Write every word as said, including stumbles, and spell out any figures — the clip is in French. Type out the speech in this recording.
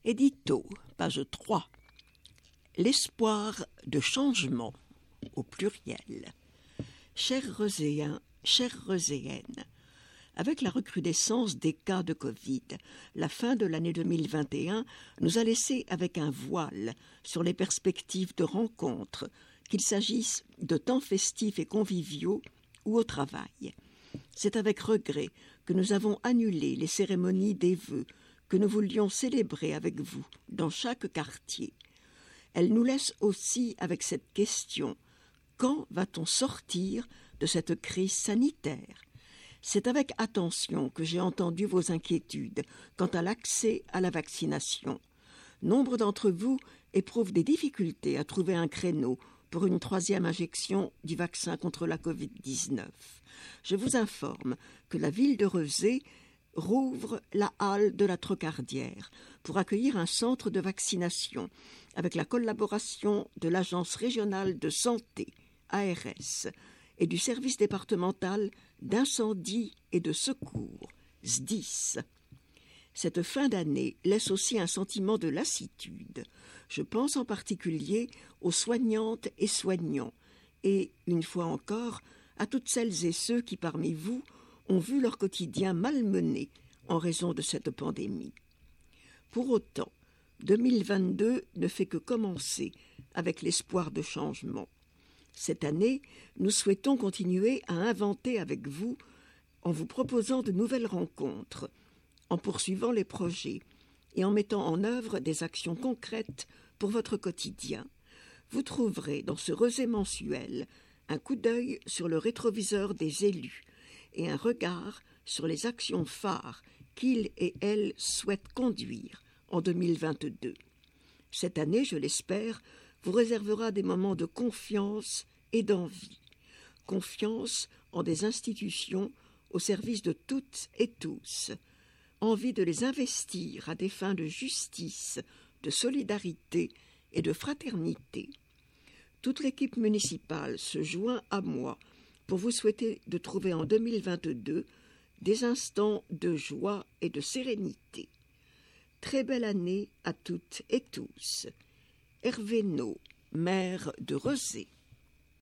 Édito, page trois. L'espoir de changement, au pluriel. Chers Reuséens, chères Reuséennes, avec la recrudescence des cas de Covid, la fin de l'année deux mille vingt et un nous a laissé avec un voile sur les perspectives de rencontres, qu'il s'agisse de temps festifs et conviviaux ou au travail. C'est avec regret que nous avons annulé les cérémonies des vœux que nous voulions célébrer avec vous dans chaque quartier. Elle nous laisse aussi avec cette question: quand va-t-on sortir de cette crise sanitaire ? C'est avec attention que j'ai entendu vos inquiétudes quant à l'accès à la vaccination. Nombre d'entre vous éprouvent des difficultés à trouver un créneau pour une troisième injection du vaccin contre la covid dix-neuf. Je vous informe que la ville de Rezé rouvre la halle de la Trocardière pour accueillir un centre de vaccination avec la collaboration de l'Agence régionale de santé, A R S, et du service départemental d'incendie et de secours, S D I S. Cette fin d'année laisse aussi un sentiment de lassitude. Je pense en particulier aux soignantes et soignants et, une fois encore, à toutes celles et ceux qui, parmi vous, ont vu leur quotidien malmené en raison de cette pandémie. Pour autant, deux mille vingt-deux ne fait que commencer avec l'espoir de changement. Cette année, nous souhaitons continuer à inventer avec vous en vous proposant de nouvelles rencontres, en poursuivant les projets et en mettant en œuvre des actions concrètes pour votre quotidien. Vous trouverez dans ce Rezé mensuel un coup d'œil sur le rétroviseur des élus et un regard sur les actions phares qu'ils et elles souhaitent conduire en deux mille vingt-deux. Cette année, je l'espère, vous réservera des moments de confiance et d'envie. Confiance en des institutions au service de toutes et tous. Envie de les investir à des fins de justice, de solidarité et de fraternité. Toute l'équipe municipale se joint à moi pour vous souhaiter de trouver en deux mille vingt-deux des instants de joie et de sérénité. Très belle année à toutes et tous. Hervé Naud, maire de Rezé.